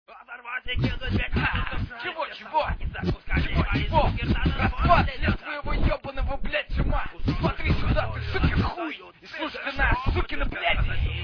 Чего? Распад лет твоего ебаного, блядь, ума. Смотри сюда, ты сукин хуй. И слушай ты нас, сукина, блядь.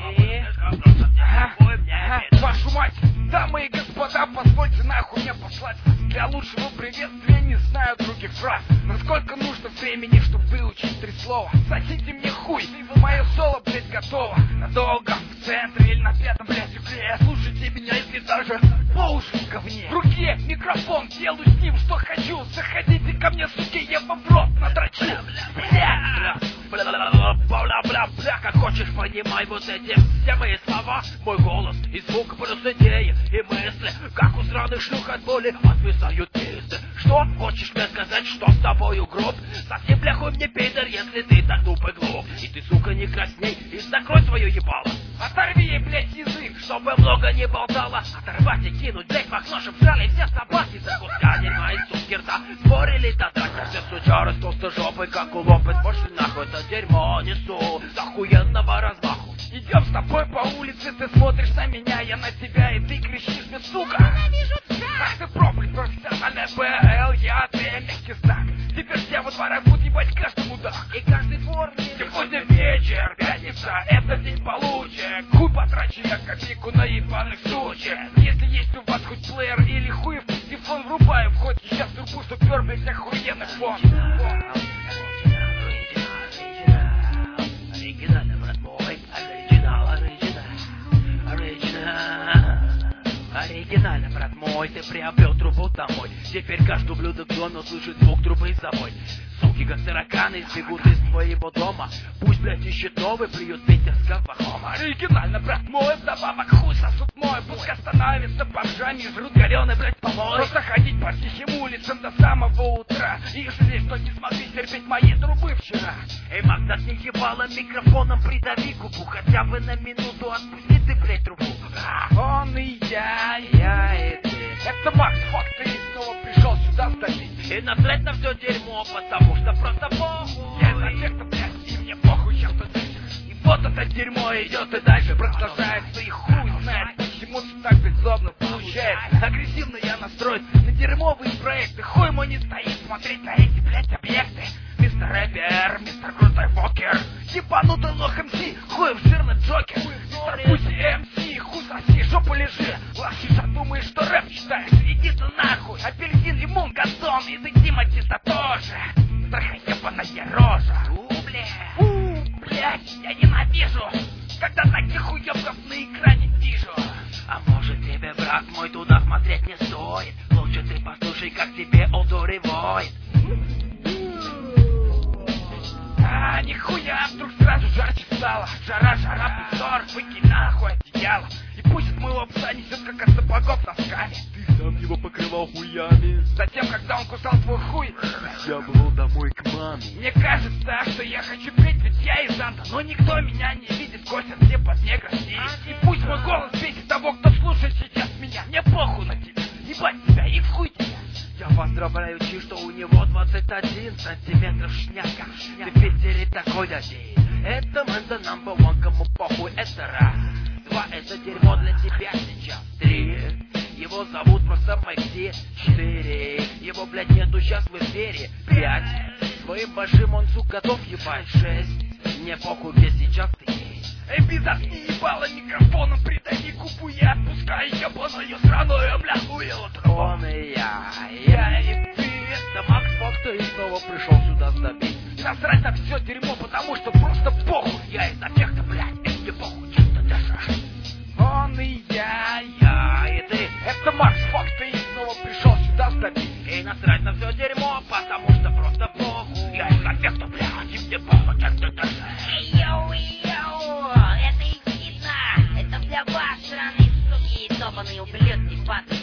Вашу мать, дамы и господа, позвольте нахуй мне послать. Для лучшего приветствия не знаю других фраз. Насколько нужно времени, чтобы выучить 3 слова. Сосите мне хуй, мое соло, блядь, готово. Надолго, в центре или на 5-м, блядь, угле. Слушайте меня, если даже по уши в говне. В руке микрофон, делаю с ним, что хочу. Заходите ко мне, суки, я вам в рот надрочу. Бля, как хочешь, понимай вот эти все мои слова. Мой голос и звук плюс идеи и мысли. Как у сраных шлюх от боли отвисают пизды. Что хочешь мне сказать, что с тобою груб? Совсем бляхуй мне, пидор, если ты так туп и глуп. И ты, сука, не красней и закрой свое ебало. Оторви ей, блядь, язык, чтобы много не болтала. Оторвать и кинуть, блядь, в окно, чтоб срали все собаки. За куска дерьма и суки рта спорили до драки. Все сучары с толстой жопой, как улопать. Больше нахуй это дерьмо несу с охуенного размаху. Идем с тобой по улице, ты смотришь на меня, я на тебя, и ты кричишь мне, сука. Ах ты проклят, профессиональная БЛ, я твоя мягкий знак. Теперь все во дворах будут ебать каждый мудак. И каждый двор. Сегодня вечер, пятница, это день получше. Хуй потрачу я копейку на ебаных сучек. Если есть у вас хоть плеер или хуй в телефон, врубаю в ход. Сейчас трубу супер, блядь, охуенный фон. Оригинально, брат мой, оригинально, брат мой, ты приобрел трубу домой. Теперь каждый ублюдок в доме услышит звук трубы за собой. Суки, как тараканы, избегут из твоего дома. Пусть, блядь, ищет новый приют питерского хома. Оригинально, брат мой, вдобавок хуй сосут мой. Пусть остановится бомжами и жрут галёный, блядь, помой. Просто ходить по тихим улицам до самого утра. И жалеть, что не смогли терпеть мои трубы вчера. Эй, Макс, да не ебало микрофоном, придави губу. Хотя бы на минуту отпусти ты, блядь, трубу. Он и я и ты. Это Макс, фак, ты снова пришел сюда сдавить. И насрать на все дерьмо, потому что просто похуй. Я на тех, кто, блядь, и мне похуй, чем ты дышишь. И вот это дерьмо идет и дальше продолжается. И хуй знает, почему ты так беззлобно получается. Агрессивно я настроен на дерьмовые проекты. Хуй мой не стоит смотреть на эти, блядь, объекты. Мистер рэпер, мистер крутой фокер, ебанутый лох МС, хуй в жирный джокер. Мистер Пуси МС, хуй соси, жопу лежи. Лохиша, думаешь, что рэп читаешь? Иди ты нахуй, апельсин, лимон, газон. И ты, Тимати-то тоже, страхоебаная рожа. Блядь, я ненавижу, когда таких уебков на экране вижу. А может тебе, брат мой, туда смотреть не стоит? Лучше ты послушай, как тебе одуревает. Нихуя, вдруг сразу жарче стало. Жара, позор, выкинь нахуй одеяло. И пусть от моего пса несет, как от сапогов носками. Ты сам его покрывал хуями. Затем, когда он кусал твой хуй, я был домой к маме. Мне кажется, что я хочу петь, ведь я из Анта. Но никто меня не видит, косят все под снег России. И пусть мой голос бесит того, кто слушает сейчас меня. Мне похуй на тебя, ебать тебя и в хуй тебя. Я поздравляю Чи, что у него 21 сантиметров шняка. Ты в Питере такой один. Это man the number one, кому похуй, это раз. 2, это дерьмо для тебя сейчас. 3, его зовут просто Макси. 4, его, блядь, нету сейчас в эфире. 5, своим большим он, сука, готов ебать. 6, мне похуй, где сейчас ты есть. Эй, пиздец, не ебало микрофоном, придави губу, я отпускаю ебаную сраную бляхую трубу. Он и я и ты. Это Макс Фок, ты снова пришел сюда сдавить. Насрать на все дерьмо, потому что просто похуй. Я из-за тех-то, блядь, и мне похуй, чем ты дышишь. Он и я и ты. Это Макс Фок, ты снова пришел сюда сдавить. И насрать на все дерьмо, потому что просто похуй. Я из-за тех-то, блядь, и мне похуй, чем ты дышишь. Йоу, это ехидно. Это для вас, сраные суки, ебаные ублюдки, падлы.